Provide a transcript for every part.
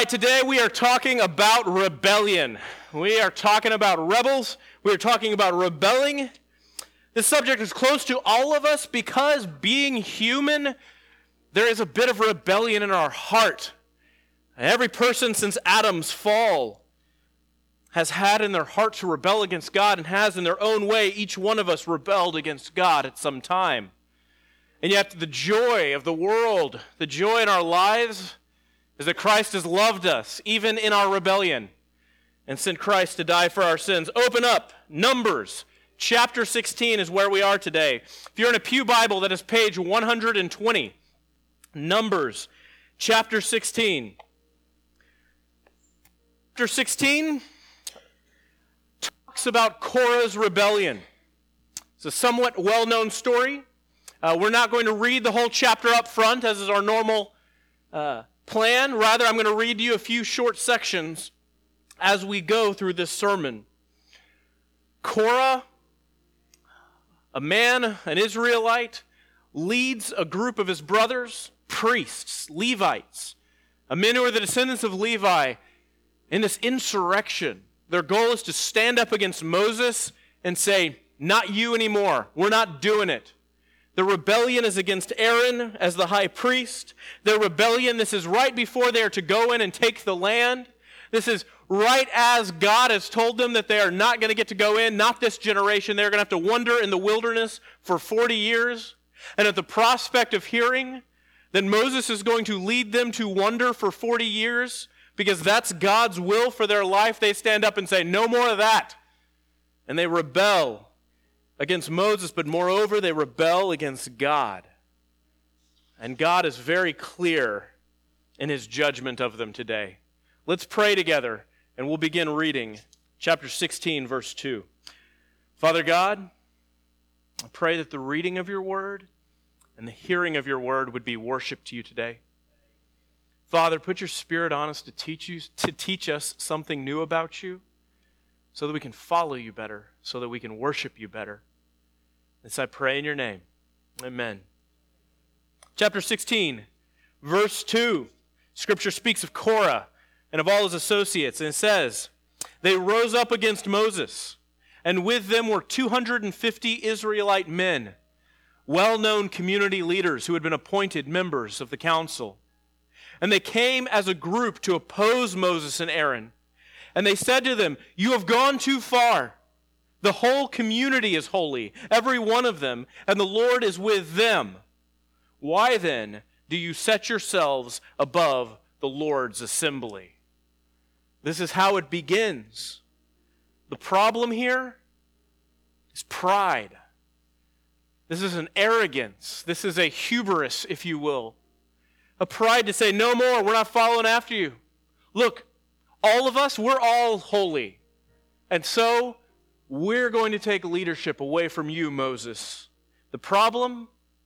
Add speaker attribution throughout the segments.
Speaker 1: right, today we are talking about rebellion. We are talking about rebels. We are talking about rebelling. This subject is close to all of us because being human, there is a bit of rebellion in our heart. Every person since Adam's fall has had in their heart to rebel against God and has in their own way, each one of us rebelled against God at some time. And yet the joy of the world, the joy in our lives, is that Christ has loved us, even in our rebellion, and sent Christ to die for our sins. Open up, Numbers, chapter 16 is where we are today. If you're in a Pew Bible, that is page 120. Numbers, chapter 16. Chapter 16 talks about Korah's rebellion. It's a somewhat well-known story. We're not going to read the whole chapter up front, as is our normal plan. Rather, I'm going to read you a few short sections as we go through this sermon. Korah, a man, an Israelite, leads a group of his brothers, priests, Levites, men who are the descendants of Levi, in this insurrection. Their goal is to stand up against Moses and say, not you anymore. We're not doing it. The rebellion is against Aaron as the high priest. Their rebellion, this is right before they are to go in and take the land. This is right as God has told them that they are not going to get to go in, not this generation. They're going to have to wander in the wilderness for 40 years. And at the prospect of hearing that Moses is going to lead them to wander for 40 years, because that's God's will for their life, they stand up and say, no more of that. And they rebel against Moses, but moreover, they rebel against God. And God is very clear in his judgment of them today. Let's pray together, and we'll begin reading chapter 16, verse 2. Father God, I pray that the reading of your word and the hearing of your word would be worship to you today. Father, put your Spirit on us to teach us something new about you, so that we can follow you better, so that we can worship you better. This I pray in your name. Amen. Chapter 16, verse 2. Scripture speaks of Korah and of all his associates, and it says, they rose up against Moses, and with them were 250 Israelite men, well-known community leaders who had been appointed members of the council. And they came as a group to oppose Moses and Aaron. And they said to them, you have gone too far. The whole community is holy, every one of them, and the Lord is with them. Why then do you set yourselves above the Lord's assembly? This is how it begins. The problem here is pride. This is an arrogance. This is a hubris, if you will. A pride to say, no more, we're not following after you. Look, all of us, we're all holy. And so, we're going to take leadership away from you, Moses. The problem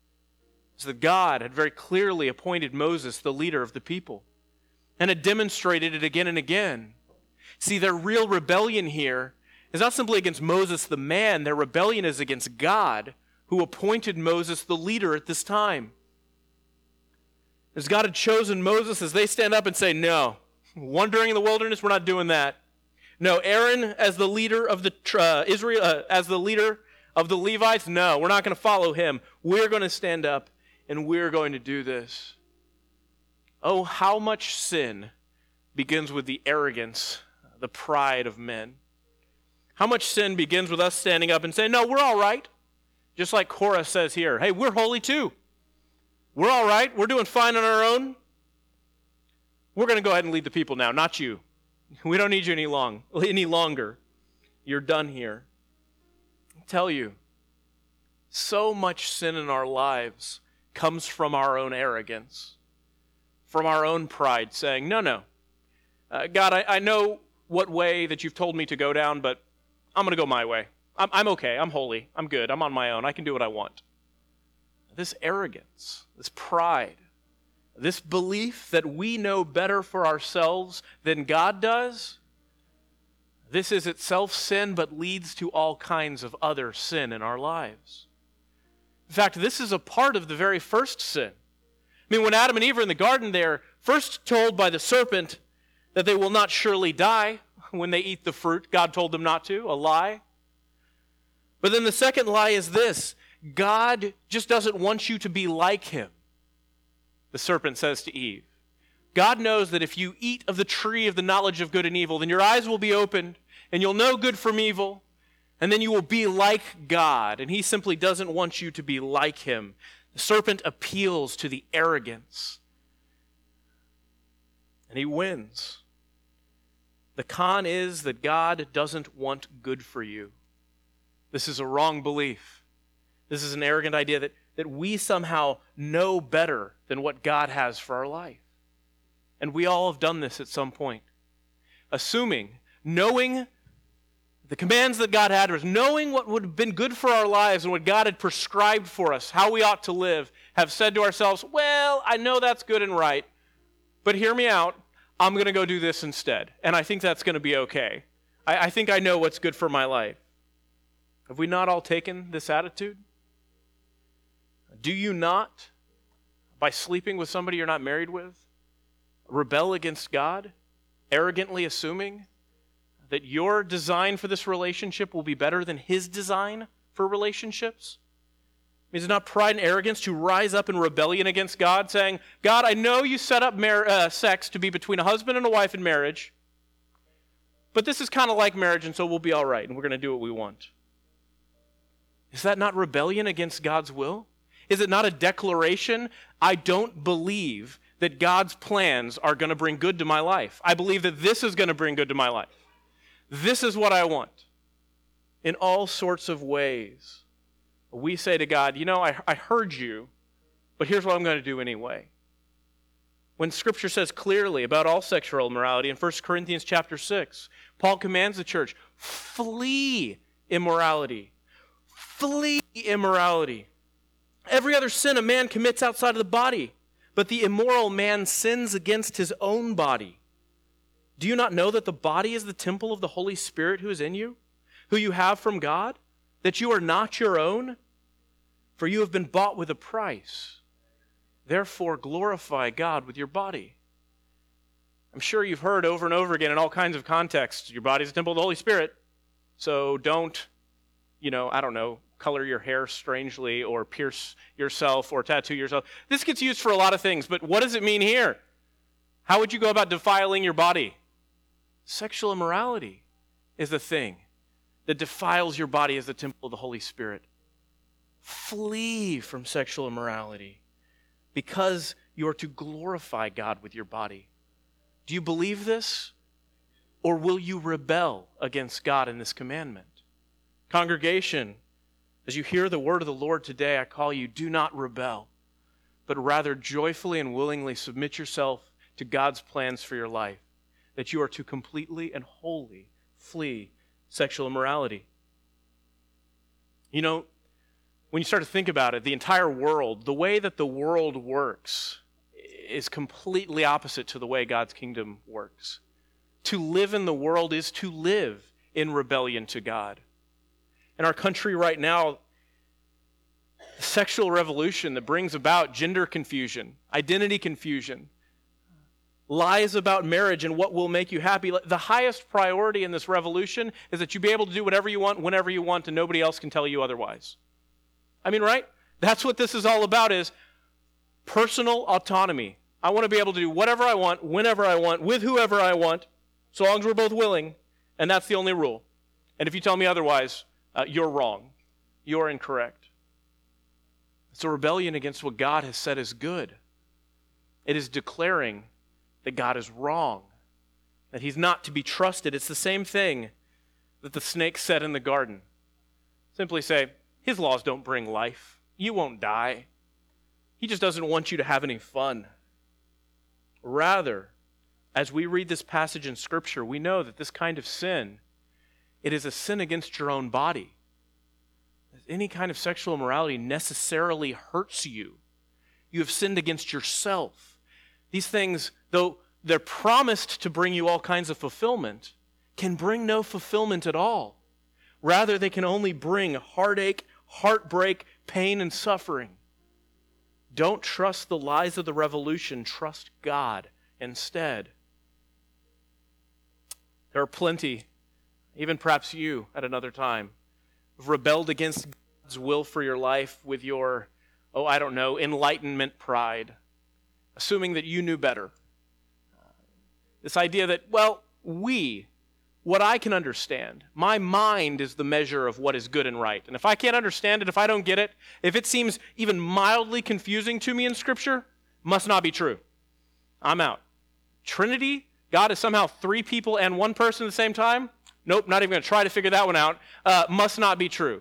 Speaker 1: is that God had very clearly appointed Moses the leader of the people, and had demonstrated it again and again. See, their real rebellion here is not simply against Moses the man. Their rebellion is against God, who appointed Moses the leader at this time. As God had chosen Moses, as they stand up and say, no, wandering in the wilderness, we're not doing that. No, Aaron as the leader of the as the leader of the Levites, no, we're not going to follow him. We're going to stand up and we're going to do this. Oh, how much sin begins with the arrogance, the pride of men. How much sin begins with us standing up and saying, no, we're all right. Just like Korah says here, hey, we're holy too. We're all right. We're doing fine on our own. We're going to go ahead and lead the people now, not you. We don't need you any longer. You're done here. I tell you, so much sin in our lives comes from our own arrogance, from our own pride, saying, no. God, I know what way that you've told me to go down, but I'm going to go my way. I'm okay. I'm holy. I'm good. I'm on my own. I can do what I want. This arrogance, this pride, this belief that we know better for ourselves than God does, this is itself sin, but leads to all kinds of other sin in our lives. In fact, this is a part of the very first sin. I mean, when Adam and Eve are in the garden, they're first told by the serpent that they will not surely die when they eat the fruit God told them not to, a lie. But then the second lie is this: God just doesn't want you to be like him. The serpent says to Eve, God knows that if you eat of the tree of the knowledge of good and evil, then your eyes will be opened, and you'll know good from evil, and then you will be like God. And he simply doesn't want you to be like him. The serpent appeals to the arrogance, and he wins. The con is that God doesn't want good for you. This is a wrong belief. This is an arrogant idea that we somehow know better than what God has for our life. And we all have done this at some point. Knowing the commands that God had for us, knowing what would have been good for our lives and what God had prescribed for us, how we ought to live, have said to ourselves, well, I know that's good and right, but hear me out. I'm going to go do this instead. And I think that's going to be okay. I think I know what's good for my life. Have we not all taken this attitude? Do you not, by sleeping with somebody you're not married with, rebel against God, arrogantly assuming that your design for this relationship will be better than his design for relationships? Is it not pride and arrogance to rise up in rebellion against God, saying, God, I know you set up sex to be between a husband and a wife in marriage, but this is kind of like marriage, and so we'll be all right, and we're going to do what we want. Is that not rebellion against God's will? Is it not a declaration, I don't believe that God's plans are going to bring good to my life. I believe that this is going to bring good to my life. This is what I want. In all sorts of ways, we say to God, I heard you, but here's what I'm going to do anyway. When Scripture says clearly about all sexual immorality in 1 Corinthians chapter 6, Paul commands the church, flee immorality. Flee immorality. Every other sin a man commits outside of the body, but the immoral man sins against his own body. Do you not know that the body is the temple of the Holy Spirit who is in you, who you have from God, that you are not your own? For you have been bought with a price. Therefore, glorify God with your body. I'm sure you've heard over and over again in all kinds of contexts, your body is a temple of the Holy Spirit, so don't, color your hair strangely or pierce yourself or tattoo yourself. This gets used for a lot of things, but what does it mean here? How would you go about defiling your body? Sexual immorality is the thing that defiles your body as the temple of the Holy Spirit. Flee from sexual immorality because you are to glorify God with your body. Do you believe this? Or will you rebel against God in this commandment? Congregation, as you hear the word of the Lord today, I call you, do not rebel, but rather joyfully and willingly submit yourself to God's plans for your life, that you are to completely and wholly flee sexual immorality. When you start to think about it, the entire world, the way that the world works is completely opposite to the way God's kingdom works. To live in the world is to live in rebellion to God. In our country right now, the sexual revolution that brings about gender confusion, identity confusion, lies about marriage and what will make you happy. The highest priority in this revolution is that you be able to do whatever you want, whenever you want, and nobody else can tell you otherwise. Right? That's what this is all about, is personal autonomy. I want to be able to do whatever I want, whenever I want, with whoever I want, so long as we're both willing, and that's the only rule. And if you tell me otherwise, you're wrong. You're incorrect. It's a rebellion against what God has said is good. It is declaring that God is wrong, that he's not to be trusted. It's the same thing that the snake said in the garden. Simply say, his laws don't bring life. You won't die. He just doesn't want you to have any fun. Rather, as we read this passage in Scripture, we know that this kind of sin, it is a sin against your own body. Any kind of sexual immorality necessarily hurts you. You have sinned against yourself. These things, though they're promised to bring you all kinds of fulfillment, can bring no fulfillment at all. Rather, they can only bring heartache, heartbreak, pain, and suffering. Don't trust the lies of the revolution. Trust God instead. There are plenty, even perhaps you at another time, who've rebelled against God's will for your life with your, enlightenment pride, assuming that you knew better. This idea that, what I can understand, my mind is the measure of what is good and right. And if I can't understand it, if I don't get it, if it seems even mildly confusing to me in Scripture, must not be true. I'm out. Trinity, God is somehow three people and one person at the same time? Nope, not even going to try to figure that one out. Must not be true.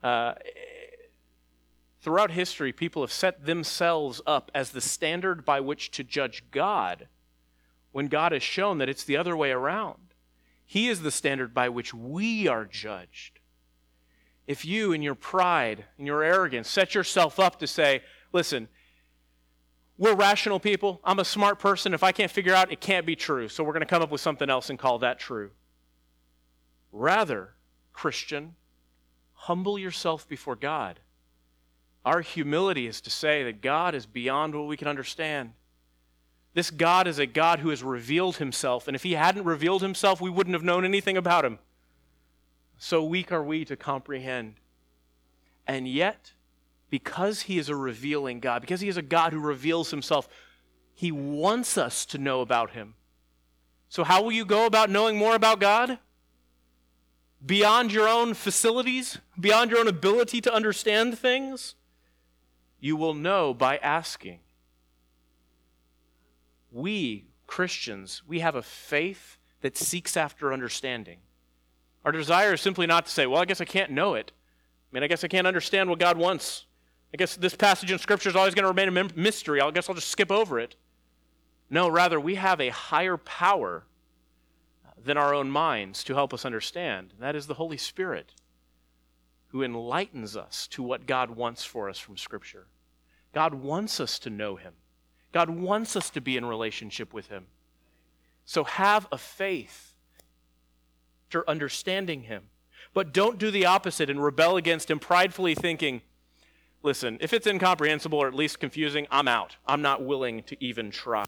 Speaker 1: Throughout history, people have set themselves up as the standard by which to judge God, when God has shown that it's the other way around. He is the standard by which we are judged. If you, in your pride, in your arrogance, set yourself up to say, listen, we're rational people, I'm a smart person, if I can't figure out, it can't be true, so we're going to come up with something else and call that true. Rather, Christian, humble yourself before God. Our humility is to say that God is beyond what we can understand. This God is a God who has revealed himself, and if he hadn't revealed himself, we wouldn't have known anything about him. So weak are we to comprehend. And yet, because he is a revealing God, because he is a God who reveals himself, he wants us to know about him. So how will you go about knowing more about God? Beyond your own facilities, beyond your own ability to understand things, you will know by asking. We, Christians, we have a faith that seeks after understanding. Our desire is simply not to say, well, I guess I can't know it. I guess I can't understand what God wants. I guess this passage in Scripture is always going to remain a mystery. I guess I'll just skip over it. No, rather, we have a higher power than our own minds to help us understand. And that is the Holy Spirit, who enlightens us to what God wants for us from Scripture. God wants us to know him. God wants us to be in relationship with him. So have a faith after understanding him. But don't do the opposite and rebel against him, pridefully thinking, listen, if it's incomprehensible or at least confusing, I'm out. I'm not willing to even try.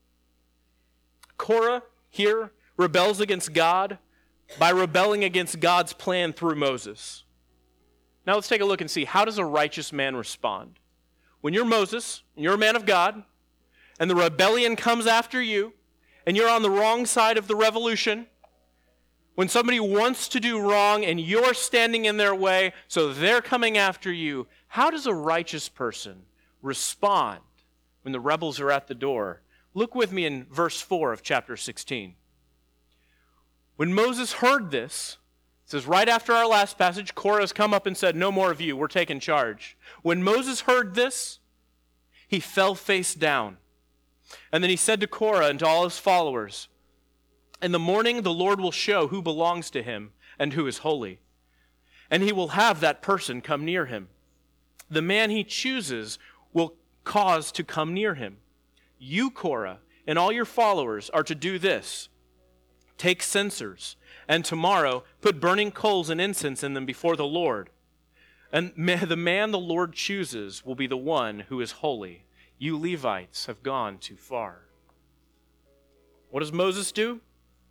Speaker 1: Korah here rebels against God by rebelling against God's plan through Moses. Now let's take a look and see, how does a righteous man respond? When you're Moses, and you're a man of God, and the rebellion comes after you, and you're on the wrong side of the revolution, when somebody wants to do wrong and you're standing in their way, so they're coming after you, how does a righteous person respond when the rebels are at the door? Look with me in verse 4 of chapter 16. When Moses heard this, it says right after our last passage, Korah has come up and said, no more of you, we're taking charge. When Moses heard this, he fell face down. And then he said to Korah and to all his followers, in the morning the Lord will show who belongs to him and who is holy. And he will have that person come near him. The man he chooses will cause to come near him. You, Korah, and all your followers are to do this. Take censers, and tomorrow put burning coals and incense in them before the Lord. And the man the Lord chooses will be the one who is holy. You Levites have gone too far. What does Moses do?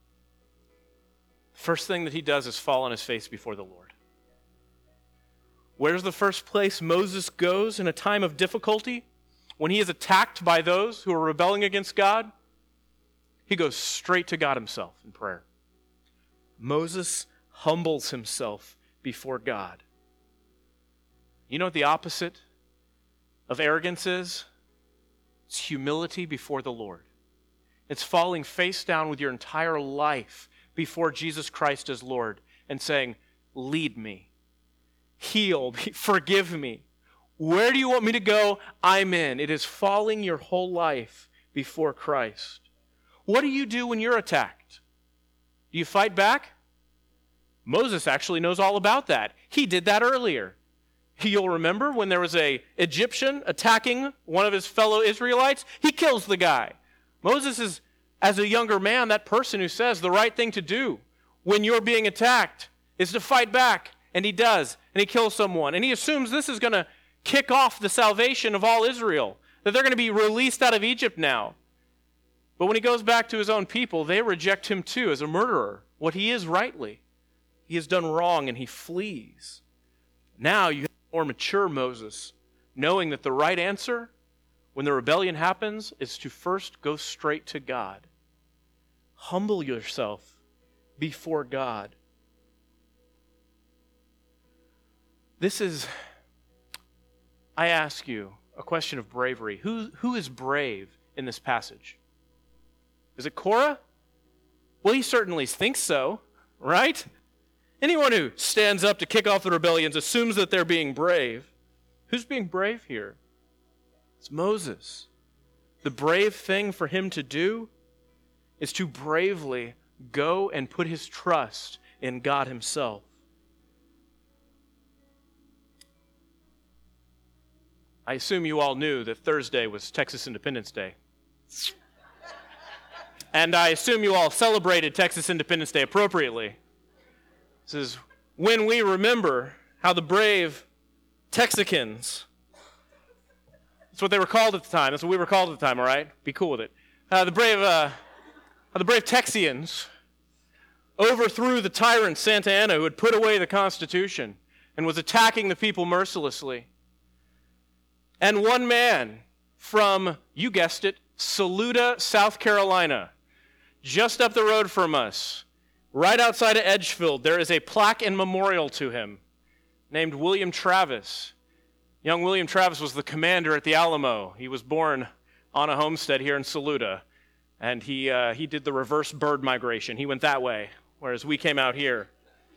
Speaker 1: First thing that he does is fall on his face before the Lord. Where's the first place Moses goes in a time of difficulty? When he is attacked by those who are rebelling against God, he goes straight to God himself in prayer. Moses humbles himself before God. You know what the opposite of arrogance is? It's humility before the Lord. It's falling face down with your entire life before Jesus Christ as Lord and saying, lead me, heal me, forgive me. Where do you want me to go? I'm in. It is falling your whole life before Christ. What do you do when you're attacked? Do you fight back? Moses actually knows all about that. He did that earlier. You'll remember when there was an Egyptian attacking one of his fellow Israelites, he kills the guy. Moses is, as a younger man, that person who says the right thing to do when you're being attacked is to fight back. And he does. And he kills someone. And he assumes this is going to kick off the salvation of all Israel, that they're going to be released out of Egypt now. But when he goes back to his own people, they reject him too as a murderer, what he is rightly. He has done wrong and he flees. Now you have a more mature Moses, knowing that the right answer when the rebellion happens is to first go straight to God. Humble yourself before God. This is, I ask you, a question of bravery. Who is brave in this passage? Is it Korah? Well, he certainly thinks so, right? Anyone who stands up to kick off the rebellions assumes that they're being brave. Who's being brave here? It's Moses. The brave thing for him to do is to bravely go and put his trust in God himself. I assume you all knew that Thursday was Texas Independence Day. And I assume you all celebrated Texas Independence Day appropriately. This is when we remember how the brave Texicans, that's what they were called at the time. That's what we were called at the time, all right? Be cool with it. The brave Texians overthrew the tyrant Santa Anna who had put away the Constitution and was attacking the people mercilessly. And one man from, you guessed it, Saluda, South Carolina, just up the road from us, right outside of Edgefield, there is a plaque and memorial to him named William Travis. Young William Travis was the commander at the Alamo. He was born on a homestead here in Saluda, and he did the reverse bird migration. He went that way, whereas we came out here.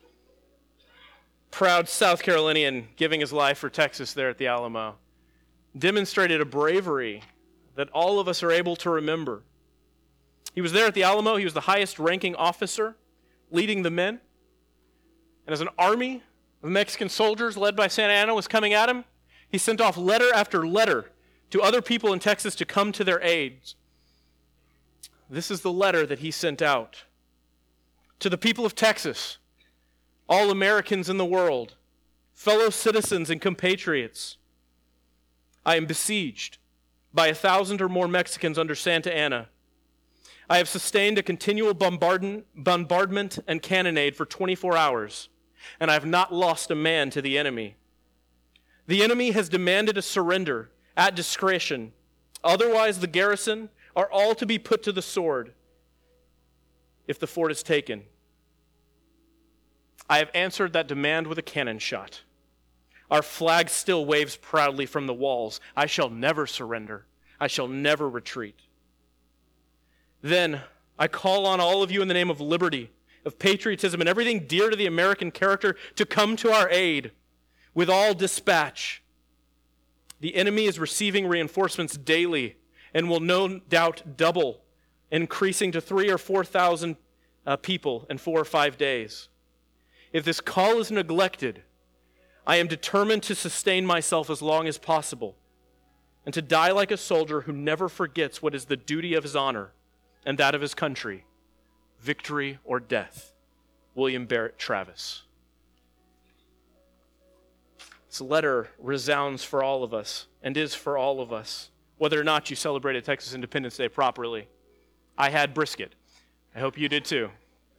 Speaker 1: Proud South Carolinian giving his life for Texas there at the Alamo. Demonstrated a bravery that all of us are able to remember. He was there at the Alamo. He was the highest ranking officer leading the men. And as an army of Mexican soldiers led by Santa Anna was coming at him, he sent off letter after letter to other people in Texas to come to their aid. This is the letter that he sent out. To the people of Texas, all Americans in the world, fellow citizens and compatriots, I am besieged by 1,000 or more Mexicans under Santa Anna. I have sustained a continual bombardment and cannonade for 24 hours, and I have not lost a man to the enemy. The enemy has demanded a surrender at discretion. Otherwise, the garrison are all to be put to the sword if the fort is taken. I have answered that demand with a cannon shot. Our flag still waves proudly from the walls. I shall never surrender. I shall never retreat. Then I call on all of you in the name of liberty, of patriotism, and everything dear to the American character to come to our aid with all dispatch. The enemy is receiving reinforcements daily and will no doubt double, increasing to 3,000 or 4,000 people in 4 or 5 days. If this call is neglected, I am determined to sustain myself as long as possible and to die like a soldier who never forgets what is the duty of his honor and that of his country, victory or death. William Barrett Travis. This letter resounds for all of us and is for all of us, whether or not you celebrated Texas Independence Day properly. I had brisket. I hope you did too.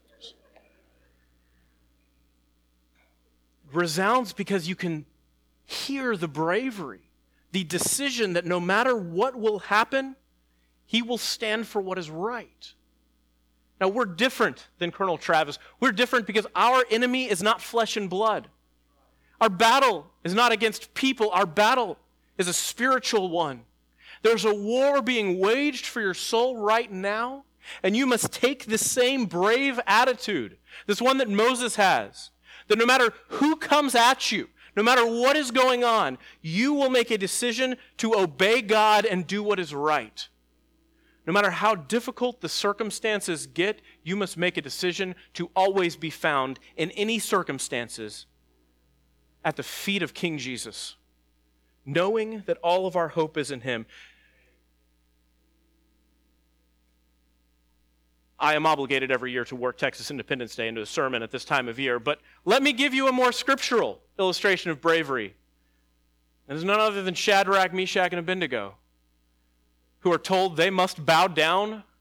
Speaker 1: Resounds because you can hear the bravery, the decision that no matter what will happen, he will stand for what is right. Now, we're different than Colonel Travis. We're different because our enemy is not flesh and blood. Our battle is not against people. Our battle is a spiritual one. There's a war being waged for your soul right now, and you must take this same brave attitude, this one that Moses has, that no matter who comes at you, no matter what is going on, you will make a decision to obey God and do what is right. No matter how difficult the circumstances get, you must make a decision to always be found in any circumstances at the feet of King Jesus, knowing that all of our hope is in him. I am obligated every year to work Texas Independence Day into a sermon at this time of year, but let me give you a more scriptural illustration of bravery. And it's none other than Shadrach, Meshach, and Abednego, who are told they must bow down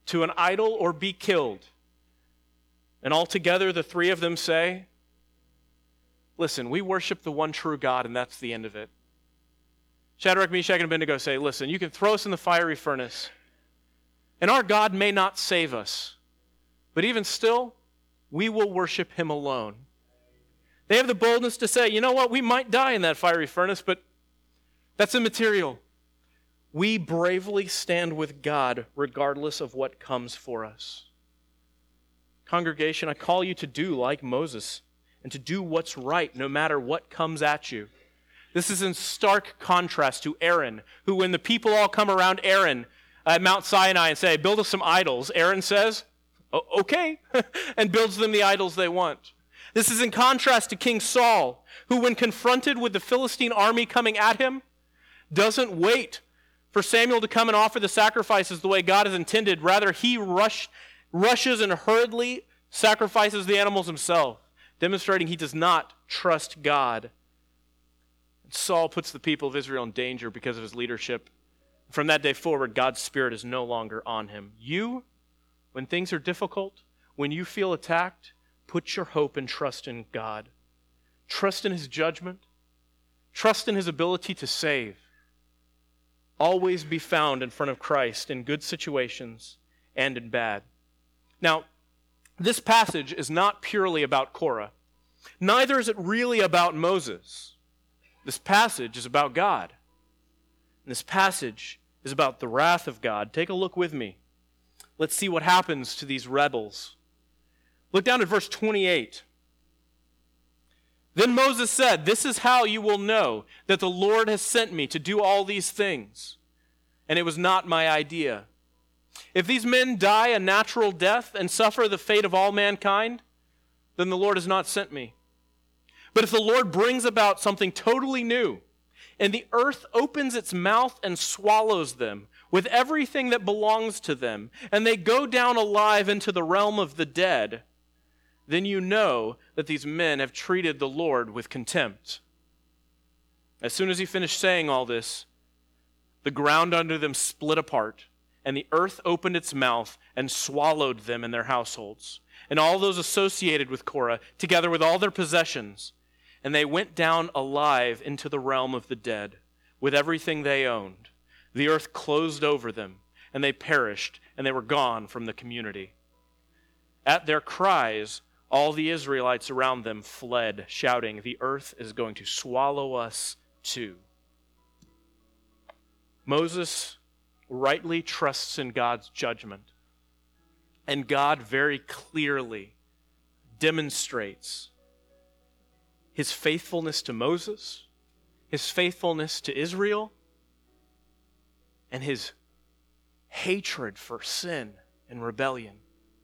Speaker 1: to an idol or be killed. And altogether, the three of them say, listen, we worship the one true God, and that's the end of it. Shadrach, Meshach, and Abednego say, listen, you can throw us in the fiery furnace, and our God may not save us, but even still, we will worship him alone. They have the boldness to say, you know what, we might die in that fiery furnace, but that's immaterial. We bravely stand with God regardless of what comes for us. Congregation, I call you to do like Moses and to do what's right no matter what comes at you. This is in stark contrast to Aaron, who when the people all come around Aaron at Mount Sinai and say, build us some idols, Aaron says, okay, and builds them the idols they want. This is in contrast to King Saul, who when confronted with the Philistine army coming at him, doesn't wait for Samuel to come and offer the sacrifices the way God has intended. Rather, he rushes and hurriedly sacrifices the animals himself, demonstrating he does not trust God. Saul puts the people of Israel in danger because of his leadership. From that day forward, God's Spirit is no longer on him. You, when things are difficult, when you feel attacked, put your hope and trust in God. Trust in his judgment. Trust in his ability to save. Always be found in front of Christ in good situations and in bad. Now, this passage is not purely about Korah. Neither is it really about Moses. This passage is about God. And this passage is about the wrath of God. Take a look with me. Let's see what happens to these rebels. Look down at verse 28. Then Moses said, this is how you will know that the Lord has sent me to do all these things. And it was not my idea. If these men die a natural death and suffer the fate of all mankind, then the Lord has not sent me. But if the Lord brings about something totally new, and the earth opens its mouth and swallows them with everything that belongs to them, and they go down alive into the realm of the dead, then you know that these men have treated the Lord with contempt. As soon as he finished saying all this, the ground under them split apart, and the earth opened its mouth and swallowed them and their households, and all those associated with Korah, together with all their possessions. And they went down alive into the realm of the dead, with everything they owned. The earth closed over them, and they perished, and they were gone from the community. At their cries, all the Israelites around them fled, shouting, the earth is going to swallow us too. Moses rightly trusts in God's judgment, and God very clearly demonstrates his faithfulness to Moses, his faithfulness to Israel, and his hatred for sin and rebellion.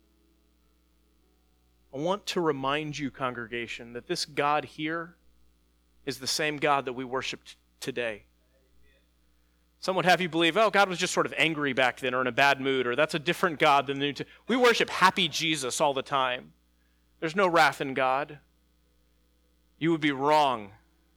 Speaker 1: I want to remind you, congregation, that this God here is the same God that we worship today. Some would have you believe, oh, God was just sort of angry back then or in a bad mood, or that's a different God than the New Testament. We worship happy Jesus all the time. There's no wrath in God. You would be wrong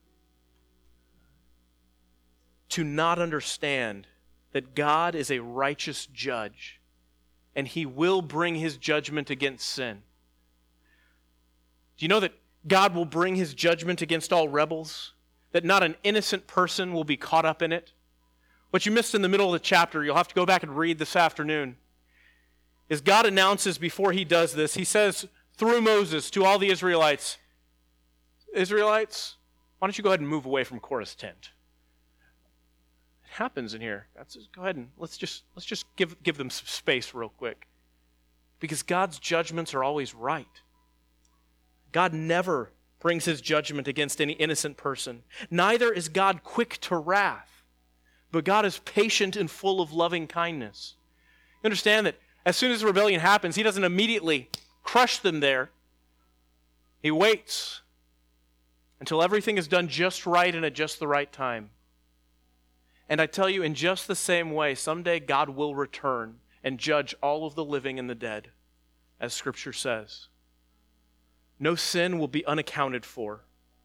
Speaker 1: to not understand that God is a righteous judge, and he will bring his judgment against sin. Do you know that God will bring his judgment against all rebels? That not an innocent person will be caught up in it? What you missed in the middle of the chapter, you'll have to go back and read this afternoon, is God announces before he does this, he says through Moses to all the Israelites, Israelites, why don't you go ahead and move away from Korah's tent? It happens in here. Go ahead and let's just give them some space real quick. Because God's judgments are always right. God never brings his judgment against any innocent person. Neither is God quick to wrath, but God is patient and full of loving kindness. You understand that as soon as rebellion happens, he doesn't immediately crush them there. He waits until everything is done just right and at just the right time. And I tell you, in just the same way, someday God will return and judge all of the living and the dead, as Scripture says. No sin will be unaccounted for.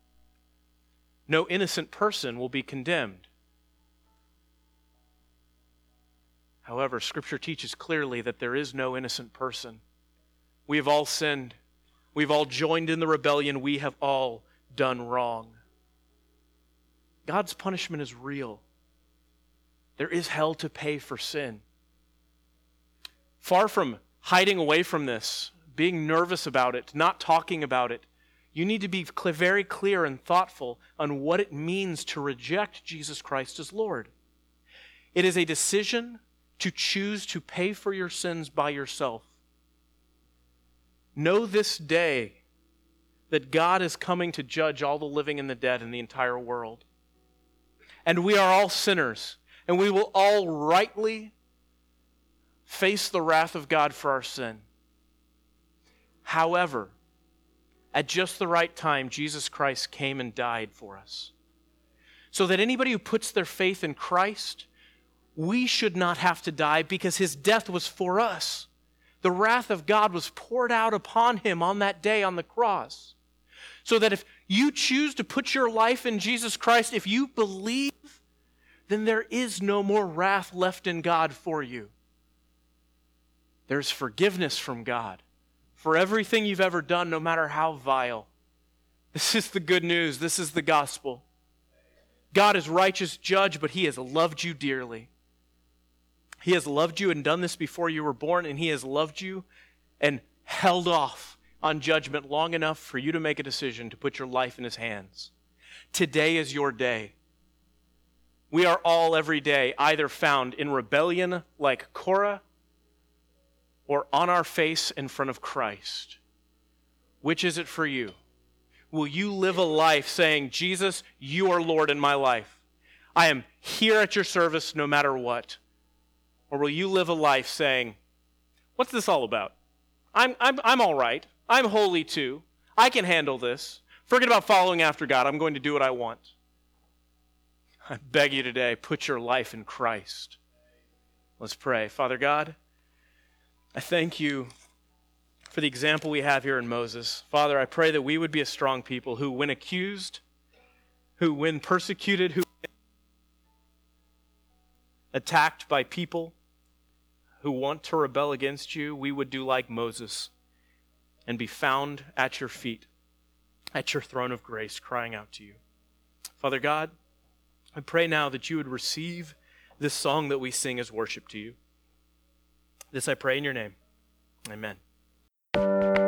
Speaker 1: No innocent person will be condemned. However, Scripture teaches clearly that there is no innocent person. We have all sinned. We've all joined in the rebellion. We have all done wrong. God's punishment is real. There is hell to pay for sin. Far from hiding away from this, being nervous about it, not talking about it, you need to be very clear and thoughtful on what it means to reject Jesus Christ as Lord. It is a decision to choose to pay for your sins by yourself. Know this day that God is coming to judge all the living and the dead in the entire world. And we are all sinners, and we will all rightly face the wrath of God for our sin. However, at just the right time, Jesus Christ came and died for us. So that anybody who puts their faith in Christ, we should not have to die because his death was for us. The wrath of God was poured out upon him on that day on the cross. So that if you choose to put your life in Jesus Christ, if you believe, then there is no more wrath left in God for you. There's forgiveness from God for everything you've ever done, no matter how vile. This is the good news. This is the gospel. God is righteous judge, but he has loved you dearly. He has loved you and done this before you were born, and he has loved you and held off on judgment long enough for you to make a decision to put your life in his hands. Today is your day. We are all every day either found in rebellion like Korah or on our face in front of Christ. Which is it for you? Will you live a life saying, Jesus, you are Lord in my life. I am here at your service no matter what. Or will you live a life saying, what's this all about? I'm all right. I'm holy too. I can handle this. Forget about following after God. I'm going to do what I want. I beg you today, put your life in Christ. Let's pray. Father God, I thank you for the example we have here in Moses. Father, I pray that we would be a strong people who, when accused, who, when persecuted, who attacked by people who want to rebel against you, we would do like Moses and be found at your feet, at your throne of grace, crying out to you. Father God, I pray now that you would receive this song that we sing as worship to you. This I pray in your name. Amen.